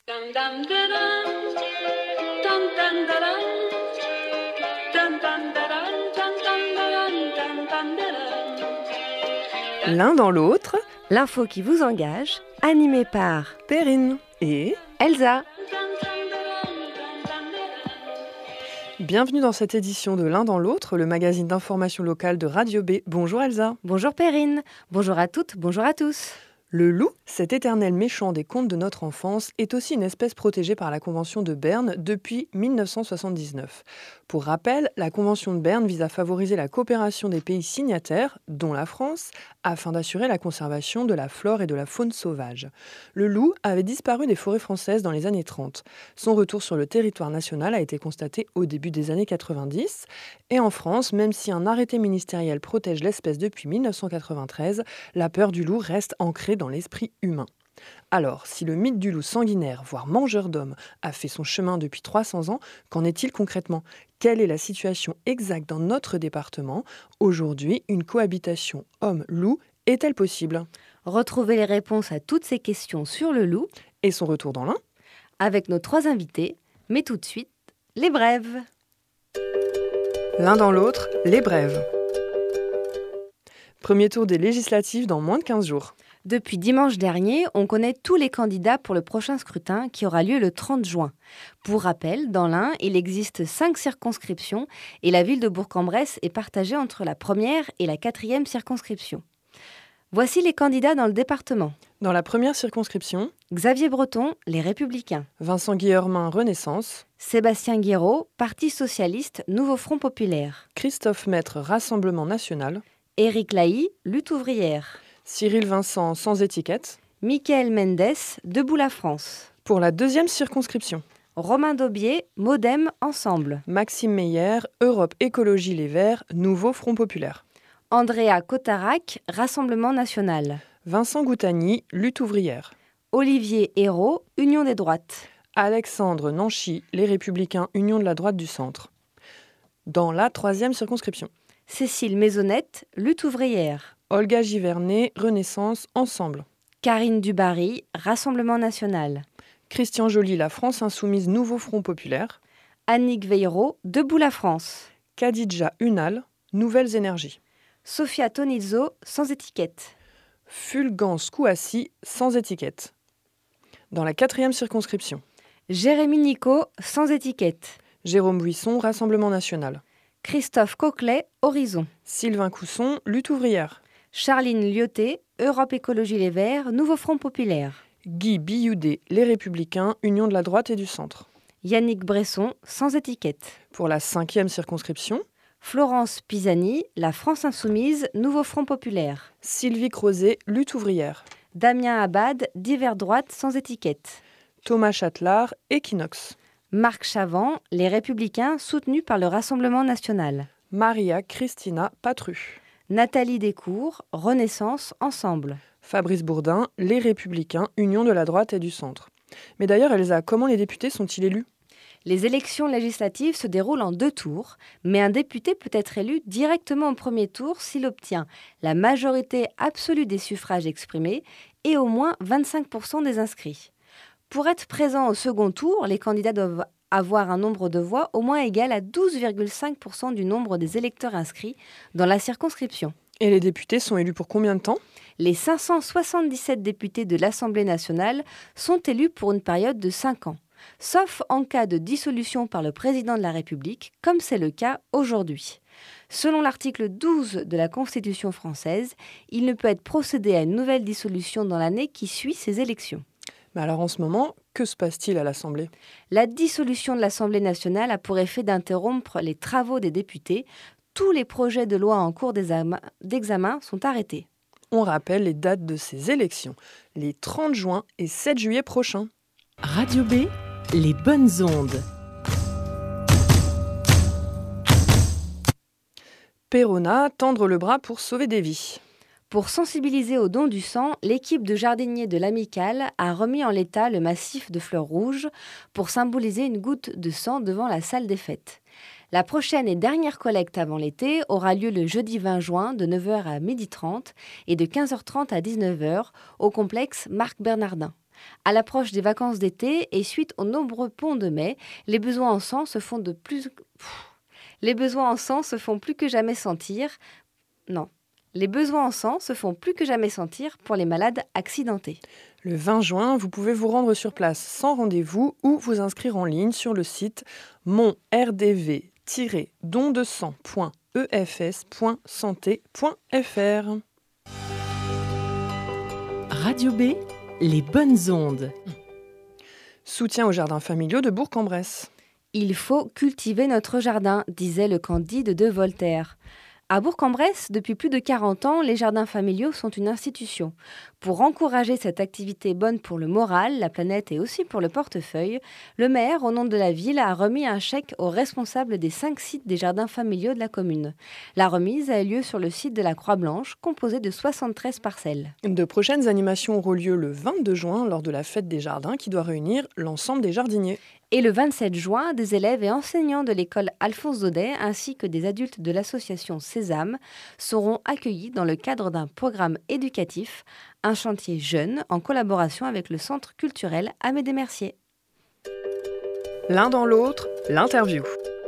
Dum dum da dum, dum dum da dum, dum dum da dum, dum dum da dum, dum dum da dum. L'un dans l'autre, L'info qui vous engage, animée par Perrine et Elsa. bienvenue dans cette édition de L'un dans l'autre, le magazine d'information locale de Radio B. Bonjour Elsa. Bonjour Perrine. Bonjour à toutes, bonjour à tous. Le loup, cet éternel méchant des contes de notre enfance, est aussi une espèce protégée par la Convention de Berne depuis 1979. Pour rappel, la Convention de Berne vise à favoriser la coopération des pays signataires, dont la France, afin d'assurer la conservation de la flore et de la faune sauvage. Le loup avait disparu des forêts françaises dans les années 30. Son retour sur le territoire national a été constaté au début des années 90. Et en France, même si un arrêté ministériel protège l'espèce depuis 1993, la peur du loup reste ancrée dans l'esprit humain. Alors, si le mythe du loup sanguinaire, voire mangeur d'hommes, a fait son chemin depuis 300 ans, qu'en est-il concrètement ? Quelle est la situation exacte dans notre département ? Aujourd'hui, une cohabitation homme-loup est-elle possible ? Retrouvez les réponses à toutes ces questions sur le loup Et son retour dans l'Ain ? avec nos 3 invités, mais tout de suite, les brèves. L'un dans l'autre, les brèves. Premier tour des législatives dans moins de 15 jours. Depuis dimanche dernier, on connaît tous les candidats pour le prochain scrutin qui aura lieu le 30 juin. Pour rappel, dans l'Ain, il existe 5 circonscriptions et la ville de Bourg-en-Bresse est partagée entre la première et la 4e circonscription. Voici les candidats dans le département. Dans la première circonscription, Xavier Breton, Les Républicains. Vincent Guillermin, Renaissance. Sébastien Guiraud, Parti Socialiste, Nouveau Front Populaire. Christophe Maître, Rassemblement National. Éric Lahy, Lutte ouvrière. Cyril Vincent, Sans étiquette. Michael Mendes, Debout la France. Pour la deuxième circonscription, Romain Daubier, Modem, Ensemble. Maxime Meyer, Europe Écologie Les Verts, Nouveau Front Populaire. Andrea Cotarac, Rassemblement National. Vincent Goutagny, Lutte ouvrière. Olivier Hérault, Union des droites. Alexandre Nanchy, Les Républicains, Union de la droite du centre. Dans la troisième circonscription, Cécile Maisonnette, Lutte ouvrière. Olga Givernet, Renaissance, Ensemble. Karine Dubarry, Rassemblement National. Christian Joly, La France Insoumise, Nouveau Front Populaire. Annick Veillereau, Debout la France. Khadija Unal, Nouvelles Énergies. Sophia Tonizzo, Sans étiquette. Fulgence Kouassi, Sans étiquette. Dans la quatrième circonscription, Jérémy Nico, Sans étiquette. Jérôme Buisson, Rassemblement National. Christophe Coquelet, Horizon. Sylvain Cousson, Lutte ouvrière. Charline Lyoté, Europe Écologie Les Verts, Nouveau Front Populaire. Guy Billoudé, Les Républicains, Union de la droite et du centre. Yannick Bresson, Sans étiquette. Pour la cinquième circonscription, Florence Pisani, La France Insoumise, Nouveau Front Populaire. Sylvie Crozet, Lutte ouvrière. Damien Abad, Divers droite sans étiquette. Thomas Châtelard, Equinox. Marc Chavant, Les Républicains soutenus par le Rassemblement National. Maria Christina Patru. Nathalie Descours, Renaissance, Ensemble. Fabrice Bourdin, Les Républicains, Union de la droite et du centre. Mais d'ailleurs, Elsa, comment les députés sont-ils élus ? Les élections législatives se déroulent en 2 tours, mais un député peut être élu directement au premier tour s'il obtient la majorité absolue des suffrages exprimés et au moins 25% des inscrits. Pour être présent au second tour, les candidats doivent avoir un nombre de voix au moins égal à 12,5% du nombre des électeurs inscrits dans la circonscription. Et les députés sont élus pour combien de temps ? Les 577 députés de l'Assemblée nationale sont élus pour une période de 5 ans. Sauf en cas de dissolution par le président de la République, comme c'est le cas aujourd'hui. Selon l'article 12 de la Constitution française, il ne peut être procédé à une nouvelle dissolution dans l'année qui suit ces élections. Mais alors en ce moment, que se passe-t-il à l'Assemblée ? La dissolution de l'Assemblée nationale a pour effet d'interrompre les travaux des députés. Tous les projets de loi en cours d'examen sont arrêtés. On rappelle les dates de ces élections, les 30 juin et 7 juillet prochains. Radio B, les bonnes ondes. Perona, tendre le bras pour sauver des vies. Pour sensibiliser au don du sang, l'équipe de jardiniers de l'Amicale a remis en l'état le massif de fleurs rouges pour symboliser une goutte de sang devant la salle des fêtes. La prochaine et dernière collecte avant l'été aura lieu le jeudi 20 juin de 9h à 12h30 et de 15h30 à 19h au complexe Marc Bernardin. À l'approche des vacances d'été et suite aux nombreux ponts de mai, les besoins en sang se font plus que jamais sentir. Les besoins en sang se font plus que jamais sentir pour les malades accidentés. Le 20 juin, vous pouvez vous rendre sur place sans rendez-vous ou vous inscrire en ligne sur le site monrdv-dondesang.efs.santé.fr. Radio B, les bonnes ondes. Soutien aux jardins familiaux de Bourg-en-Bresse. Il faut cultiver notre jardin, disait le Candide de Voltaire. À Bourg-en-Bresse, depuis plus de 40 ans, les jardins familiaux sont une institution. Pour encourager cette activité bonne pour le moral, la planète et aussi pour le portefeuille, le maire, au nom de la ville, a remis un chèque aux responsables des 5 sites des jardins familiaux de la commune. La remise a eu lieu sur le site de la Croix-Blanche, composé de 73 parcelles. De prochaines animations auront lieu le 22 juin lors de la fête des jardins qui doit réunir l'ensemble des jardiniers. Et le 27 juin, des élèves et enseignants de l'école Alphonse Daudet ainsi que des adultes de l'association Sésame seront accueillis dans le cadre d'un programme éducatif, un chantier jeune en collaboration avec le Centre culturel Amédée Mercier. L'un dans l'autre, l'interview.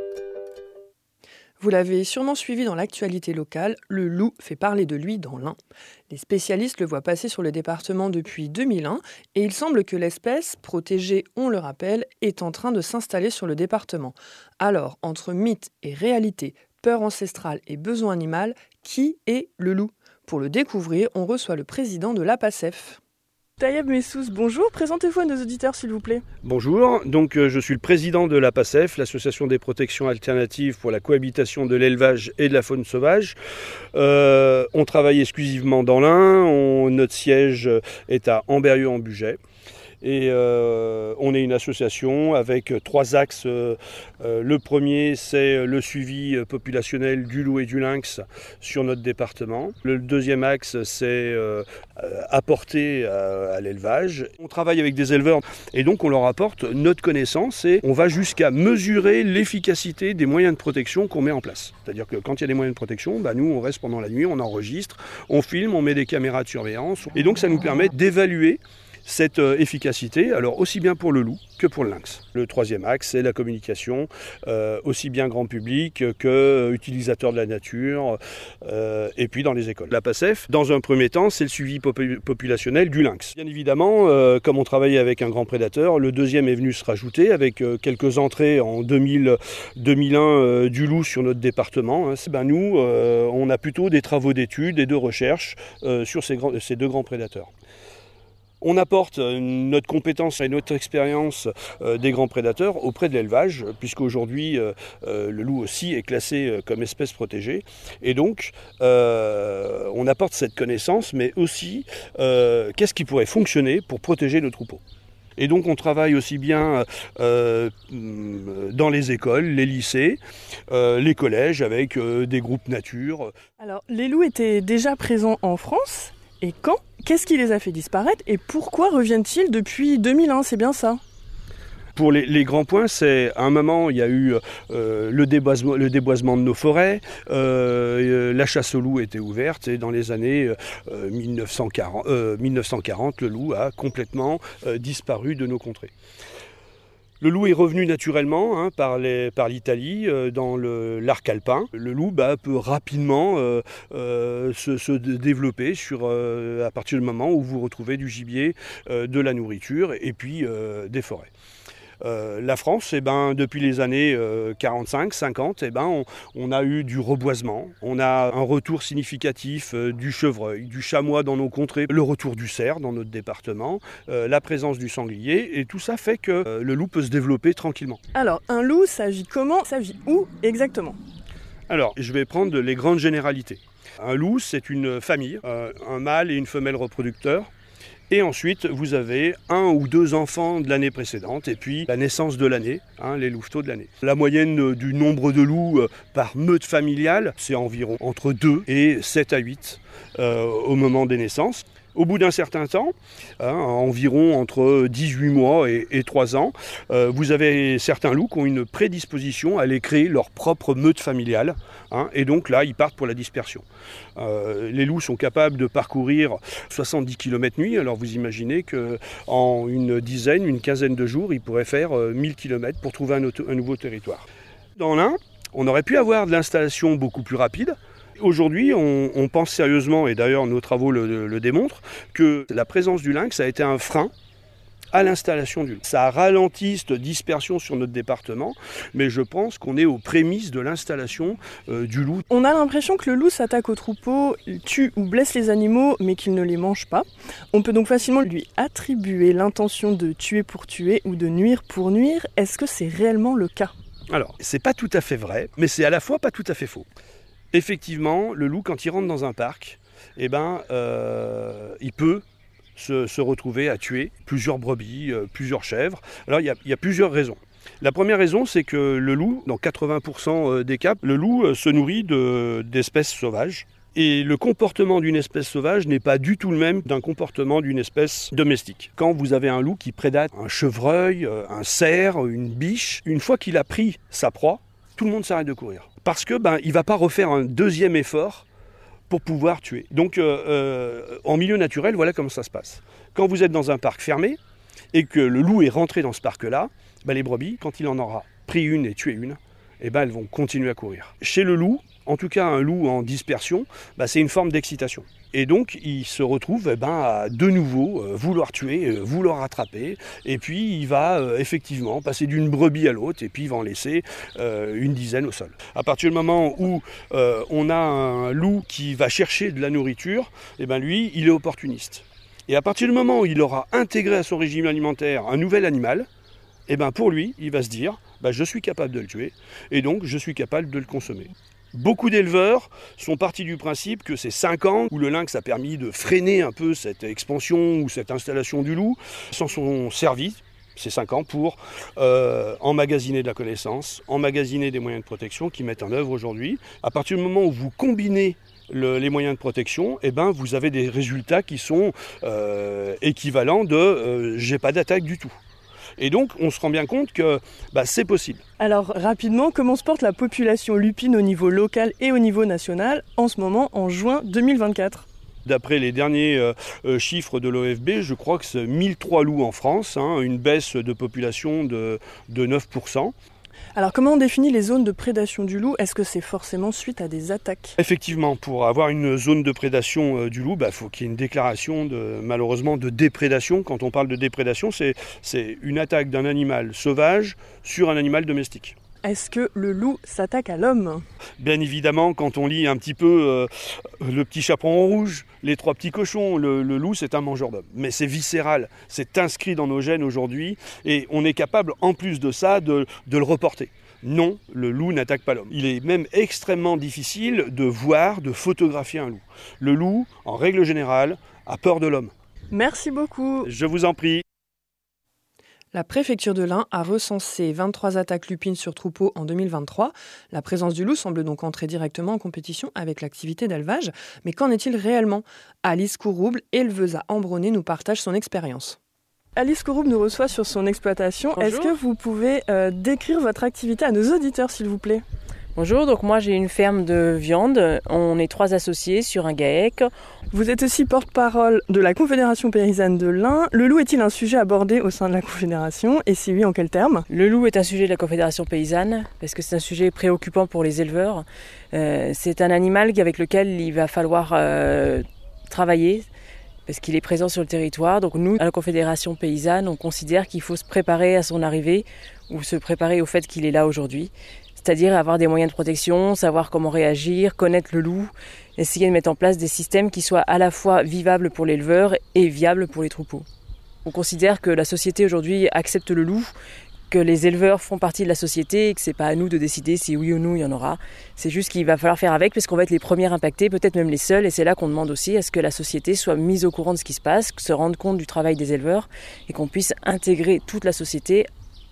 Vous l'avez sûrement suivi dans l'actualité locale, le loup fait parler de lui dans l'Ain. Les spécialistes le voient passer sur le département depuis 2001 et il semble que l'espèce, protégée, on le rappelle, est en train de s'installer sur le département. Alors, entre mythe et réalité, peur ancestrale et besoin animal, qui est le loup ? Pour le découvrir, on reçoit le président de l'APACEF. Taïeb Messous, bonjour, présentez-vous à nos auditeurs s'il vous plaît. Bonjour, donc je suis le président de l'APACEF, l'association des protections alternatives pour la cohabitation de l'élevage et de la faune sauvage. On travaille exclusivement dans l'Ain, notre siège est à Amberieu-en-Bugey. Et on est une association avec 3 axes. Le premier, c'est le suivi populationnel du loup et du lynx sur notre département. Le deuxième axe, c'est apporter à l'élevage. On travaille avec des éleveurs et donc on leur apporte notre connaissance et on va jusqu'à mesurer l'efficacité des moyens de protection qu'on met en place. C'est-à-dire que quand il y a des moyens de protection, nous on reste pendant la nuit, on enregistre, on filme, on met des caméras de surveillance. Et donc ça nous permet d'évaluer cette efficacité, alors aussi bien pour le loup que pour le lynx. Le troisième axe, c'est la communication, aussi bien grand public que utilisateurs de la nature, et puis dans les écoles. La PACEF, dans un premier temps, c'est le suivi populationnel du lynx. Bien évidemment, comme on travaillait avec un grand prédateur, le deuxième est venu se rajouter avec quelques entrées en 2001 du loup sur notre département. Nous, on a plutôt des travaux d'études et de recherche sur ces 2 grands prédateurs. On apporte notre compétence et notre expérience des grands prédateurs auprès de l'élevage, puisqu'aujourd'hui le loup aussi est classé comme espèce protégée. Et donc on apporte cette connaissance, mais aussi qu'est-ce qui pourrait fonctionner pour protéger le troupeau. Et donc on travaille aussi bien dans les écoles, les lycées, les collèges avec des groupes nature. Alors les loups étaient déjà présents en France. Et quand ? Qu'est-ce qui les a fait disparaître et pourquoi reviennent-ils depuis 2001 ? C'est bien ça ? Pour les grands points, c'est à un moment, il y a eu le déboisement de nos forêts, la chasse au loup était ouverte et dans les années 1940, le loup a complètement disparu de nos contrées. Le loup est revenu naturellement par l'Italie dans l'arc alpin. Le loup peut rapidement se développer à partir du moment où vous retrouvez du gibier, de la nourriture et puis des forêts. La France, depuis les années 45-50, on a eu du reboisement, on a un retour significatif du chevreuil, du chamois dans nos contrées, le retour du cerf dans notre département, la présence du sanglier, et tout ça fait que le loup peut se développer tranquillement. Alors, un loup, ça vit comment ? Ça vit où exactement ? Alors, je vais prendre les grandes généralités. Un loup, c'est une famille, un mâle et une femelle reproducteurs. Et ensuite, vous avez 1 ou 2 enfants de l'année précédente et puis la naissance de l'année, les louveteaux de l'année. La moyenne du nombre de loups par meute familiale, c'est environ entre 2 et 7 à 8 au moment des naissances. Au bout d'un certain temps, environ entre 18 mois et 3 ans, vous avez certains loups qui ont une prédisposition à aller créer leur propre meute familiale, et donc là, ils partent pour la dispersion. Les loups sont capables de parcourir 70 km nuit, alors vous imaginez qu'en une quinzaine de jours, ils pourraient faire 1000 km pour trouver un nouveau territoire. Dans l'Ain, on aurait pu avoir de l'installation beaucoup plus rapide. Aujourd'hui, on pense sérieusement, et d'ailleurs nos travaux le démontrent, que la présence du lynx a été un frein à l'installation du loup. Ça ralentit cette dispersion sur notre département, mais je pense qu'on est aux prémices de l'installation du loup. On a l'impression que le loup s'attaque aux troupeaux, tue ou blesse les animaux, mais qu'il ne les mange pas. On peut donc facilement lui attribuer l'intention de tuer pour tuer ou de nuire pour nuire. Est-ce que c'est réellement le cas ? Alors, c'est pas tout à fait vrai, mais c'est à la fois pas tout à fait faux. Effectivement, le loup, quand il rentre dans un parc, il peut se retrouver à tuer plusieurs brebis, plusieurs chèvres. Alors, il y a plusieurs raisons. La première raison, c'est que le loup, dans 80% des cas, le loup se nourrit d'espèces sauvages. Et le comportement d'une espèce sauvage n'est pas du tout le même d'un comportement d'une espèce domestique. Quand vous avez un loup qui prédate un chevreuil, un cerf, une biche, une fois qu'il a pris sa proie, tout le monde s'arrête de courir. Parce que il ne va pas refaire un deuxième effort pour pouvoir tuer. Donc en milieu naturel, voilà comment ça se passe. Quand vous êtes dans un parc fermé et que le loup est rentré dans ce parc-là, les brebis, quand il en aura pris une et tué une, elles vont continuer à courir. Chez le loup, en tout cas un loup en dispersion, c'est une forme d'excitation. Et donc il se retrouve à de nouveau vouloir tuer, vouloir attraper, et puis il va effectivement passer d'une brebis à l'autre, et puis il va en laisser une dizaine au sol. À partir du moment où on a un loup qui va chercher de la nourriture, lui, il est opportuniste. Et à partir du moment où il aura intégré à son régime alimentaire un nouvel animal, pour lui, il va se dire je suis capable de le tuer, et donc je suis capable de le consommer. Beaucoup d'éleveurs sont partis du principe que ces 5 ans où le lynx a permis de freiner un peu cette expansion ou cette installation du loup, s'en sont servis, ces 5 ans, pour emmagasiner de la connaissance, emmagasiner des moyens de protection qui mettent en œuvre aujourd'hui. À partir du moment où vous combinez les moyens de protection, vous avez des résultats qui sont équivalents de j'ai pas d'attaque du tout. Et donc, on se rend bien compte que c'est possible. Alors, rapidement, comment se porte la population lupine au niveau local et au niveau national en ce moment, en juin 2024 ? D'après les derniers chiffres de l'OFB, je crois que c'est 1003 loups en France, une baisse de population de 9%. Alors comment on définit les zones de prédation du loup ? Est-ce que c'est forcément suite à des attaques ? Effectivement, pour avoir une zone de prédation du loup, faut qu'il y ait une déclaration malheureusement de déprédation. Quand on parle de déprédation, c'est une attaque d'un animal sauvage sur un animal domestique. Est-ce que le loup s'attaque à l'homme ? Bien évidemment, quand on lit un petit peu Le Petit Chaperon Rouge, Les 3 petits cochons, le loup c'est un mangeur d'hommes. Mais c'est viscéral, c'est inscrit dans nos gènes aujourd'hui et on est capable en plus de ça de le reporter. Non, le loup n'attaque pas l'homme. Il est même extrêmement difficile de voir, de photographier un loup. Le loup, en règle générale, a peur de l'homme. Merci beaucoup. Je vous en prie. La préfecture de l'Ain a recensé 23 attaques lupines sur troupeaux en 2023. La présence du loup semble donc entrer directement en compétition avec l'activité d'élevage. Mais qu'en est-il réellement ? Alice Courouble, éleveuse à Ambronay, nous partage son expérience. Alice Courouble nous reçoit sur son exploitation. Bonjour. Est-ce que vous pouvez décrire votre activité à nos auditeurs, s'il vous plaît ? Bonjour, donc moi j'ai une ferme de viande, on est 3 associés sur un GAEC. Vous êtes aussi porte-parole de la Confédération paysanne de l'Ain. Le loup est-il un sujet abordé au sein de la Confédération ? Et si oui, en quels termes ? Le loup est un sujet de la Confédération paysanne parce que c'est un sujet préoccupant pour les éleveurs. C'est un animal avec lequel il va falloir travailler parce qu'il est présent sur le territoire. Donc nous, à la Confédération paysanne, on considère qu'il faut se préparer à son arrivée ou se préparer au fait qu'il est là aujourd'hui. C'est-à-dire avoir des moyens de protection, savoir comment réagir, connaître le loup, essayer de mettre en place des systèmes qui soient à la fois vivables pour l'éleveur et viables pour les troupeaux. On considère que la société aujourd'hui accepte le loup, que les éleveurs font partie de la société et que c'est pas à nous de décider si oui ou non il y en aura. C'est juste qu'il va falloir faire avec parce qu'on va être les premiers impactés, peut-être même les seuls, et c'est là qu'on demande aussi à ce que la société soit mise au courant de ce qui se passe, se rende compte du travail des éleveurs et qu'on puisse intégrer toute la société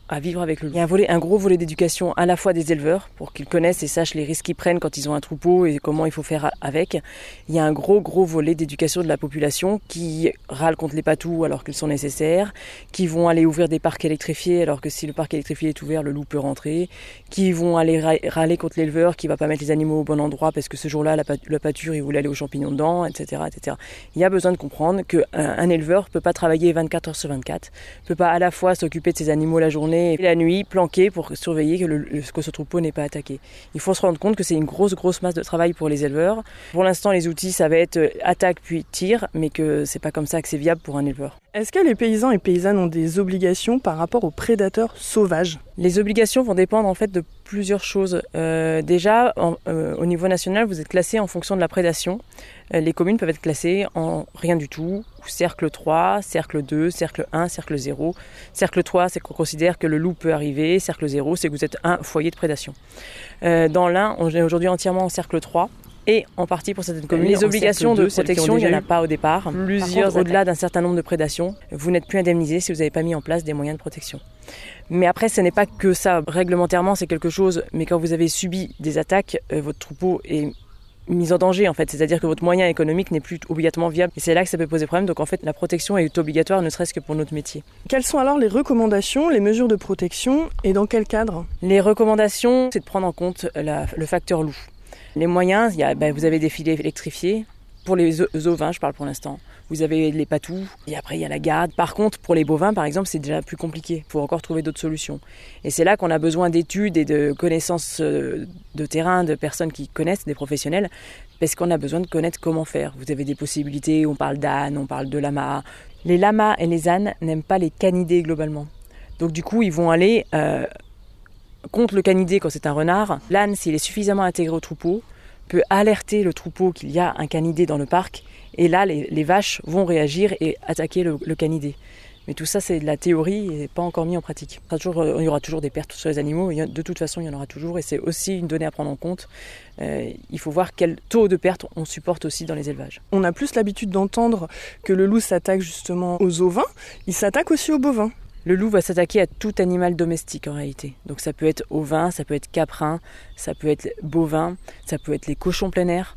à vivre avec le loup. Il y a un gros volet d'éducation à la fois des éleveurs pour qu'ils connaissent et sachent les risques qu'ils prennent quand ils ont un troupeau et comment il faut faire avec. Il y a un gros volet d'éducation de la population qui râle contre les patous alors qu'ils sont nécessaires, qui vont aller ouvrir des parcs électrifiés alors que si le parc électrifié est ouvert, le loup peut rentrer, qui vont aller râler contre l'éleveur qui va pas mettre les animaux au bon endroit parce que ce jour-là, la pâture, il voulait aller aux champignons dedans, etc., etc. Il y a besoin de comprendre qu'un éleveur peut pas travailler 24 heures sur 24, peut pas à la fois s'occuper de ses animaux la journée et la nuit, planqué pour surveiller que ce troupeau n'est pas attaqué. Il faut se rendre compte que c'est une grosse masse de travail pour les éleveurs. Pour l'instant, les outils, ça va être attaque puis tir, mais que c'est pas comme ça que c'est viable pour un éleveur. Est-ce que les paysans et paysannes ont des obligations par rapport aux prédateurs sauvages ? Les obligations vont dépendre en fait de plusieurs choses. Déjà, au niveau national, vous êtes classé en fonction de la prédation. Les communes peuvent être classées en rien du tout, ou cercle 3, cercle 2, cercle 1, cercle 0. Cercle 3, c'est qu'on considère que le loup peut arriver. Cercle 0, c'est que vous êtes un foyer de prédation. Dans l'Ain, on est aujourd'hui entièrement en cercle 3. Et en partie pour certaines communes. Les obligations de protection, il n'y en a pas au départ. Plusieurs au-delà d'un certain nombre de prédations. Vous n'êtes plus indemnisé si vous n'avez pas mis en place des moyens de protection. Mais après, ce n'est pas que ça. Réglementairement, c'est quelque chose. Mais quand vous avez subi des attaques, votre troupeau est mis en danger en fait. C'est-à-dire que votre moyen économique n'est plus obligatoirement viable. Et c'est là que ça peut poser problème. Donc en fait, la protection est obligatoire, ne serait-ce que pour notre métier. Quelles sont alors les recommandations, les mesures de protection et dans quel cadre ? Les recommandations, c'est de prendre en compte le facteur loup. Les moyens, vous avez des filets électrifiés. Pour les ovins, je parle pour l'instant. Vous avez les patous, et après il y a la garde. Par contre, pour les bovins, par exemple, c'est déjà plus compliqué. Il faut encore trouver d'autres solutions. Et c'est là qu'on a besoin d'études et de connaissances de terrain, de personnes qui connaissent, des professionnels, parce qu'on a besoin de connaître comment faire. Vous avez des possibilités, on parle d'ânes, on parle de lamas. Les lamas et les ânes n'aiment pas les canidés globalement. Donc du coup, ils vont aller contre le canidé quand c'est un renard. L'âne, s'il est suffisamment intégré au troupeau, peut alerter le troupeau qu'il y a un canidé dans le parc. Et là, les vaches vont réagir et attaquer le canidé. Mais tout ça, c'est de la théorie et pas encore mis en pratique. Il y aura toujours des pertes sur les animaux. De toute façon, il y en aura toujours. Et c'est aussi une donnée à prendre en compte. Il faut voir quel taux de perte on supporte aussi dans les élevages. On a plus l'habitude d'entendre que le loup s'attaque justement aux ovins. Il s'attaque aussi aux bovins. Le loup va s'attaquer à tout animal domestique en réalité. Donc ça peut être ovin, ça peut être caprin, ça peut être bovin, ça peut être les cochons plein air.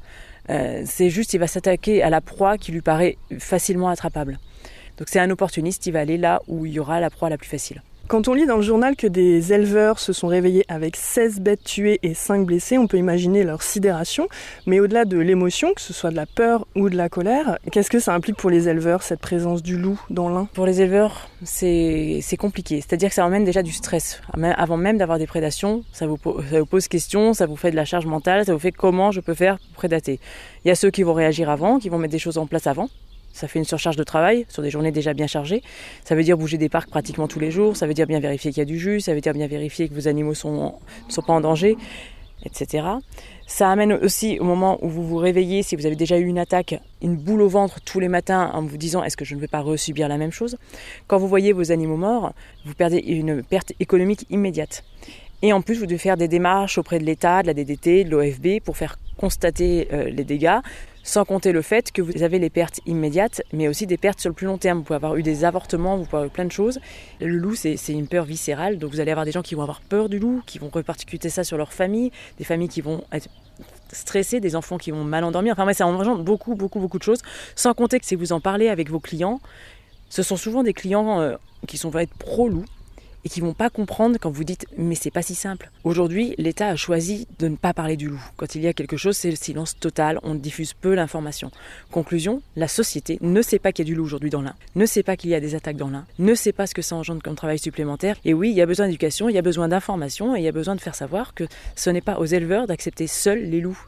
C'est juste, il va s'attaquer à la proie qui lui paraît facilement attrapable. Donc c'est un opportuniste, il va aller là où il y aura la proie la plus facile. Quand on lit dans le journal que des éleveurs se sont réveillés avec 16 bêtes tuées et 5 blessées, on peut imaginer leur sidération. Mais au-delà de l'émotion, que ce soit de la peur ou de la colère, qu'est-ce que ça implique pour les éleveurs, cette présence du loup dans l'Ain ? Pour les éleveurs, c'est compliqué. C'est-à-dire que ça emmène déjà du stress. Avant même d'avoir des prédations, ça vous pose question, ça vous fait de la charge mentale, ça vous fait comment je peux faire pour prédater. Il y a ceux qui vont réagir avant, qui vont mettre des choses en place avant. Ça fait une surcharge de travail sur des journées déjà bien chargées. Ça veut dire bouger des parcs pratiquement tous les jours. Ça veut dire bien vérifier qu'il y a du jus. Ça veut dire bien vérifier que vos animaux ne sont pas en danger, etc. Ça amène aussi au moment où vous vous réveillez, si vous avez déjà eu une attaque, une boule au ventre tous les matins en vous disant « est-ce que je ne vais pas resubir la même chose ?» Quand vous voyez vos animaux morts, vous perdez une perte économique immédiate. Et en plus, vous devez faire des démarches auprès de l'État, de la DDT, de l'OFB pour faire constater les dégâts, sans compter le fait que vous avez les pertes immédiates, mais aussi des pertes sur le plus long terme. Vous pouvez avoir eu des avortements, vous pouvez avoir eu plein de choses. Le loup, c'est une peur viscérale, donc vous allez avoir des gens qui vont avoir peur du loup, qui vont répercuter ça sur leur famille, des familles qui vont être stressées, des enfants qui vont mal endormir. Enfin, ça engendre beaucoup de choses, sans compter que si vous en parlez avec vos clients, ce sont souvent des clients qui vont être pro-loup, et qui ne vont pas comprendre quand vous dites « mais c'est pas si simple ». Aujourd'hui, l'État a choisi de ne pas parler du loup. Quand il y a quelque chose, c'est le silence total, on diffuse peu l'information. Conclusion, la société ne sait pas qu'il y a du loup aujourd'hui dans l'Ain, ne sait pas qu'il y a des attaques dans l'Ain, ne sait pas ce que ça engendre comme travail supplémentaire. Et oui, il y a besoin d'éducation, il y a besoin d'information et il y a besoin de faire savoir que ce n'est pas aux éleveurs d'accepter seuls les loups.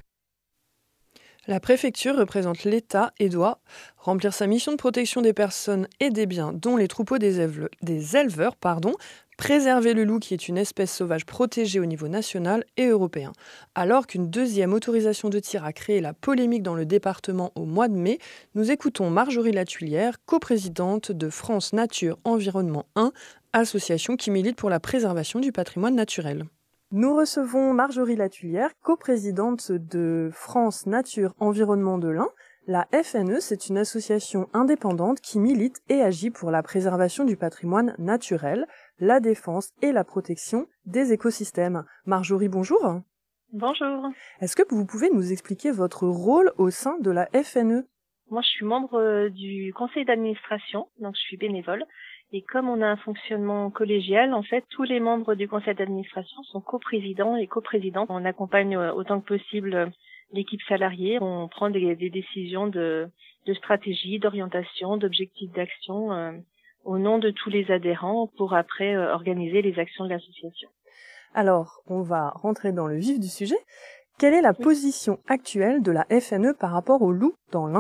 La préfecture représente l'État et doit remplir sa mission de protection des personnes et des biens, dont les troupeaux des éleveurs, préserver le loup qui est une espèce sauvage protégée au niveau national et européen. Alors qu'une deuxième autorisation de tir a créé la polémique dans le département au mois de mai, nous écoutons Marjorie Latulière, coprésidente de France Nature Environnement 1, association qui milite pour la préservation du patrimoine naturel. Nous recevons Marjorie Latulière, coprésidente de France Nature Environnement de l'Ain. La FNE, c'est une association indépendante qui milite et agit pour la préservation du patrimoine naturel, la défense et la protection des écosystèmes. Marjorie, bonjour. Bonjour. Est-ce que vous pouvez nous expliquer votre rôle au sein de la FNE ? Moi, je suis membre du conseil d'administration, donc je suis bénévole. Et comme on a un fonctionnement collégial, en fait, tous les membres du conseil d'administration sont coprésidents et coprésidentes. On accompagne autant que possible l'équipe salariée. On prend des décisions de stratégie, d'orientation, d'objectifs d'action au nom de tous les adhérents pour après organiser les actions de l'association. Alors, on va rentrer dans le vif du sujet. Quelle est la position actuelle de la FNE par rapport au loup dans l'Ain ?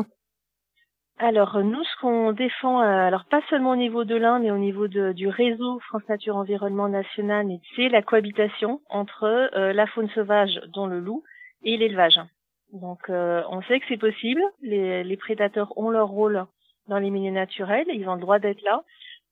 Alors, nous, ce qu'on défend, alors pas seulement au niveau de l'Ain, mais au niveau du réseau France Nature Environnement National, c'est la cohabitation entre la faune sauvage, dont le loup, et l'élevage. Donc, on sait que c'est possible. Les prédateurs ont leur rôle dans les milieux naturels, ils ont le droit d'être là.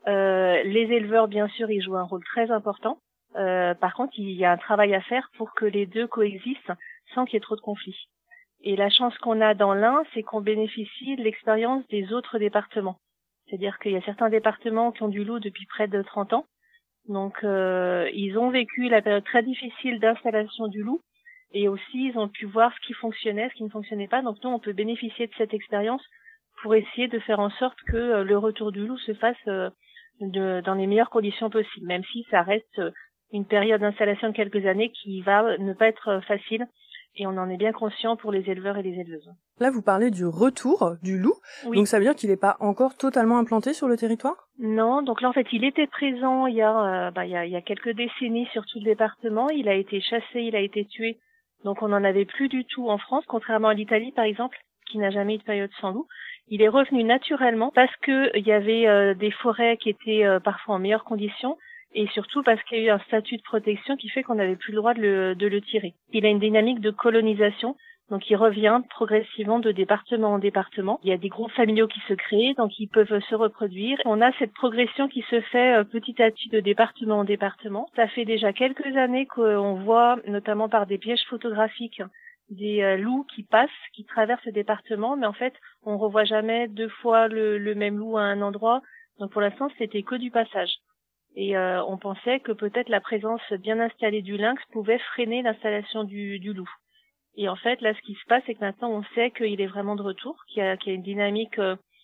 Les éleveurs, bien sûr, ils jouent un rôle très important. Par contre, il y a un travail à faire pour que les deux coexistent sans qu'il y ait trop de conflits. Et la chance qu'on a dans l'Ain, c'est qu'on bénéficie de l'expérience des autres départements. C'est-à-dire qu'il y a certains départements qui ont du loup depuis près de 30 ans. Donc, ils ont vécu la période très difficile d'installation du loup. Et aussi, ils ont pu voir ce qui fonctionnait, ce qui ne fonctionnait pas. Donc, nous, on peut bénéficier de cette expérience pour essayer de faire en sorte que le retour du loup se fasse dans les meilleures conditions possibles, même si ça reste une période d'installation de quelques années qui va ne pas être facile. Et on en est bien conscient pour les éleveurs et les éleveuses. Là, vous parlez du retour du loup. Oui. Donc, ça veut dire qu'il n'est pas encore totalement implanté sur le territoire ? Non, donc là, en fait, il était présent il y a quelques décennies sur tout le département. Il a été chassé, il a été tué. Donc, on n'en avait plus du tout en France, contrairement à l'Italie, par exemple, qui n'a jamais eu de période sans loup. Il est revenu naturellement parce que il y avait des forêts qui étaient parfois en meilleures conditions. Et surtout parce qu'il y a eu un statut de protection qui fait qu'on n'avait plus le droit de le tirer. Il a une dynamique de colonisation, donc il revient progressivement de département en département. Il y a des groupes familiaux qui se créent, donc ils peuvent se reproduire. On a cette progression qui se fait petit à petit de département en département. Ça fait déjà quelques années qu'on voit, notamment par des pièges photographiques, des loups qui passent, qui traversent le département, mais en fait, on revoit jamais deux fois le même loup à un endroit. Donc pour l'instant, c'était que du passage. Et on pensait que peut-être la présence bien installée du lynx pouvait freiner l'installation du loup. Et en fait, là, ce qui se passe, c'est que maintenant, on sait qu'il est vraiment de retour, qu'il y a une dynamique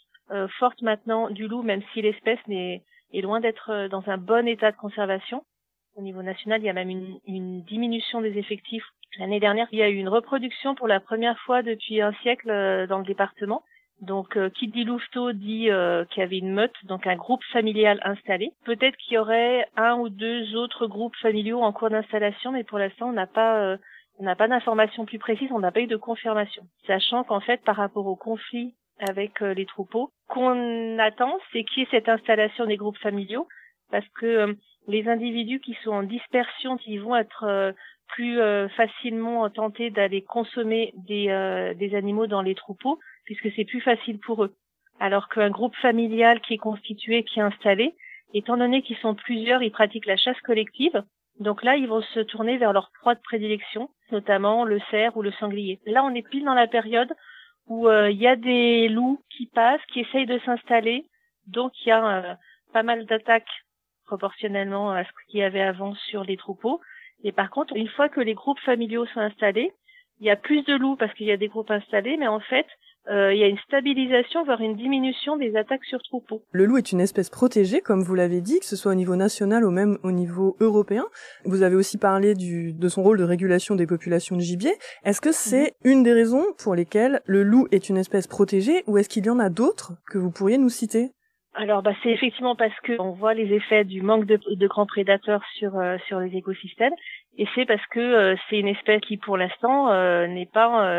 forte maintenant du loup, même si l'espèce est loin d'être dans un bon état de conservation. Au niveau national, il y a même une diminution des effectifs. L'année dernière, il y a eu une reproduction pour la première fois depuis un siècle dans le département. Donc, qui dit louveteau dit qu'il y avait une meute, donc un groupe familial installé. Peut-être qu'il y aurait un ou deux autres groupes familiaux en cours d'installation, mais pour l'instant, on n'a pas d'informations plus précises, on n'a pas eu de confirmation. Sachant qu'en fait, par rapport au conflit avec les troupeaux, qu'on attend, c'est qu'il y ait cette installation des groupes familiaux, parce que les individus qui sont en dispersion, qui vont être plus facilement tentés d'aller consommer des animaux dans les troupeaux, puisque c'est plus facile pour eux. Alors qu'un groupe familial qui est constitué, qui est installé, étant donné qu'ils sont plusieurs, ils pratiquent la chasse collective. Donc là, ils vont se tourner vers leur proie de prédilection, notamment le cerf ou le sanglier. Là, on est pile dans la période où il y a des loups qui passent, qui essayent de s'installer. Donc il y a pas mal d'attaques proportionnellement à ce qu'il y avait avant sur les troupeaux. Et par contre, une fois que les groupes familiaux sont installés, il y a plus de loups parce qu'il y a des groupes installés, mais en fait, il y a une stabilisation, voire une diminution des attaques sur troupeaux. Le loup est une espèce protégée, comme vous l'avez dit, que ce soit au niveau national ou même au niveau européen. Vous avez aussi parlé de son rôle de régulation des populations de gibier. Est-ce que c'est une des raisons pour lesquelles le loup est une espèce protégée, ou est-ce qu'il y en a d'autres que vous pourriez nous citer ? Alors, c'est effectivement parce que on voit les effets du manque de grands prédateurs sur les écosystèmes, et c'est parce que c'est une espèce qui, pour l'instant, n'est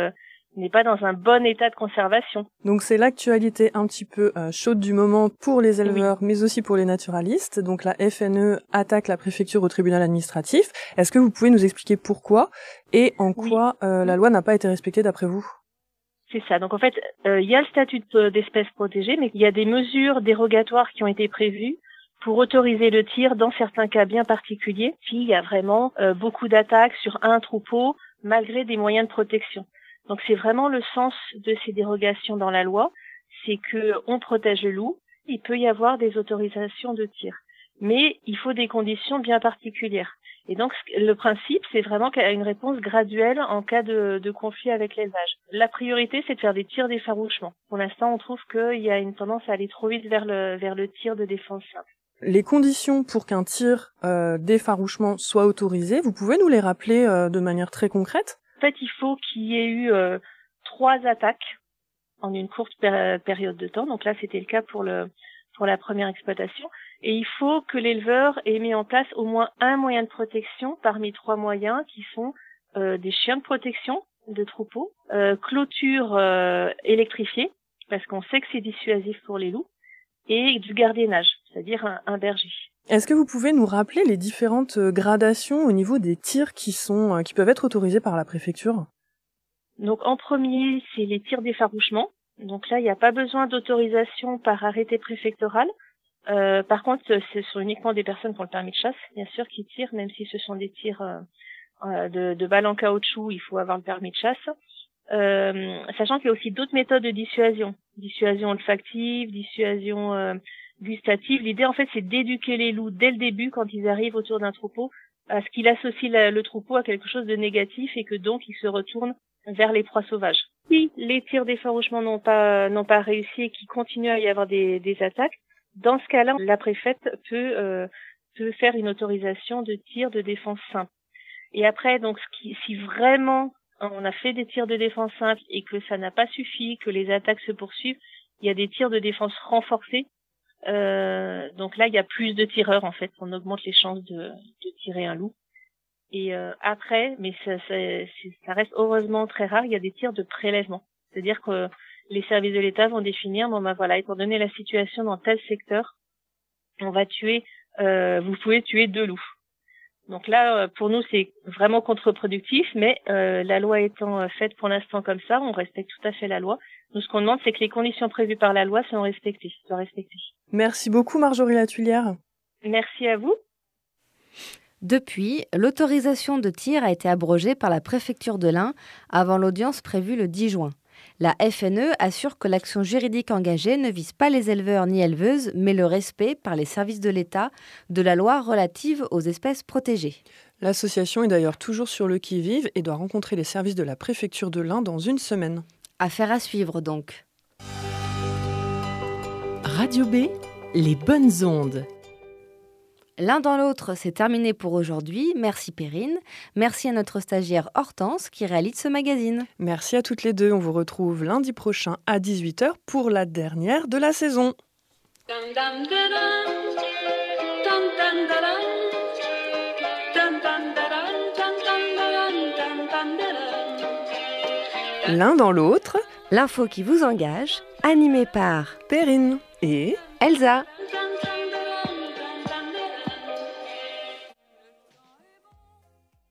pas dans un bon état de conservation. Donc c'est l'actualité un petit peu chaude du moment pour les éleveurs, mais aussi pour les naturalistes. Donc la FNE attaque la préfecture au tribunal administratif. Est-ce que vous pouvez nous expliquer pourquoi et en quoi la loi n'a pas été respectée d'après vous ? C'est ça. Donc en fait, il y a le statut d'espèce protégée, mais il y a des mesures dérogatoires qui ont été prévues pour autoriser le tir dans certains cas bien particuliers, s'il y a vraiment beaucoup d'attaques sur un troupeau, malgré des moyens de protection. Donc c'est vraiment le sens de ces dérogations dans la loi, c'est que on protège le loup, il peut y avoir des autorisations de tir, mais il faut des conditions bien particulières. Et donc le principe, c'est vraiment qu'il y a une réponse graduelle en cas de conflit avec l'élevage. La priorité, c'est de faire des tirs d'effarouchement. Pour l'instant, on trouve qu'il y a une tendance à aller trop vite vers le tir de défense simple. Les conditions pour qu'un tir d'effarouchement soit autorisé, vous pouvez nous les rappeler de manière très concrète ? En fait, il faut qu'il y ait eu 3 attaques en une courte période de temps. Donc là, c'était le cas pour la première exploitation. Et il faut que l'éleveur ait mis en place au moins un moyen de protection parmi 3 moyens qui sont des chiens de protection de troupeaux, clôture électrifiée, parce qu'on sait que c'est dissuasif pour les loups, et du gardiennage, c'est-à-dire un berger. Est-ce que vous pouvez nous rappeler les différentes gradations au niveau des tirs qui peuvent être autorisés par la préfecture ? Donc en premier, c'est les tirs d'effarouchement. Donc là, il n'y a pas besoin d'autorisation par arrêté préfectoral. Par contre, ce sont uniquement des personnes qui ont le permis de chasse, bien sûr, qui tirent, même si ce sont des tirs de balles en caoutchouc, il faut avoir le permis de chasse. Sachant qu'il y a aussi d'autres méthodes de dissuasion. Dissuasion olfactive, dissuasion gustative. L'idée, en fait, c'est d'éduquer les loups dès le début, quand ils arrivent autour d'un troupeau, à ce qu'il associe le troupeau à quelque chose de négatif et que donc ils se retournent vers les proies sauvages. Si les tirs d'effarouchement n'ont pas réussi et qu'il continue à y avoir des attaques, dans ce cas-là, la préfète peut faire une autorisation de tir de défense simple. Et après, donc, si vraiment on a fait des tirs de défense simple et que ça n'a pas suffi, que les attaques se poursuivent, il y a des tirs de défense renforcés. Donc là, il y a plus de tireurs, en fait. On augmente les chances de tirer un loup. Et après, mais ça reste heureusement très rare, il y a des tirs de prélèvement. C'est-à-dire que les services de l'État vont définir, étant donné la situation dans tel secteur, on va vous pouvez tuer 2 loups. Donc là, pour nous, c'est vraiment contre-productif, mais la loi étant faite pour l'instant comme ça, on respecte tout à fait la loi. Nous, ce qu'on demande, c'est que les conditions prévues par la loi soient respectées. Merci beaucoup, Marjorie Latulière. Merci à vous. Depuis, l'autorisation de tir a été abrogée par la préfecture de l'Ain avant l'audience prévue le 10 juin. La FNE assure que l'action juridique engagée ne vise pas les éleveurs ni éleveuses, mais le respect par les services de l'État de la loi relative aux espèces protégées. L'association est d'ailleurs toujours sur le qui-vive et doit rencontrer les services de la préfecture de l'Ain dans une semaine. Affaire à suivre donc. Radio B, les bonnes ondes. L'un dans l'autre, c'est terminé pour aujourd'hui. Merci Perrine. Merci à notre stagiaire Hortense qui réalise ce magazine. Merci à toutes les deux. On vous retrouve lundi prochain à 18h pour la dernière de la saison. L'un dans l'autre, l'info qui vous engage, animée par Perrine et Elsa.